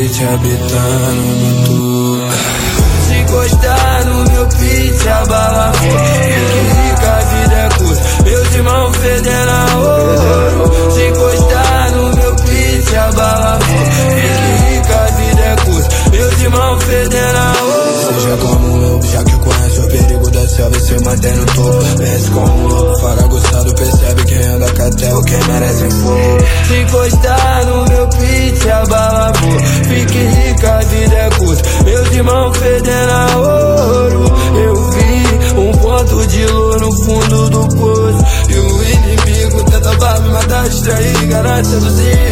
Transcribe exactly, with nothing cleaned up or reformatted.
pit habitando no topo. Se encostar no meu pit, a bala for. Fique rica, a vida é curta, meus irmãos fedendo a ouro. Se encostar no meu pit, a bala for. Fique rica, a vida é curta, meus irmãos fedendo a ouro. Seja como um lobo, já que conhece o perigo da selva e se mantém no topo. Pense como um lobo, fara gostado, percebe quem anda catel, quem merece fogo. Se encostar no meu pit, a bala voa. Fique rica, a vida é curta, meus irmãos fedendo a ouro. Eu vi um ponto de luz no fundo do poço, e o inimigo tenta me matar, distrair, enganar, seduzir.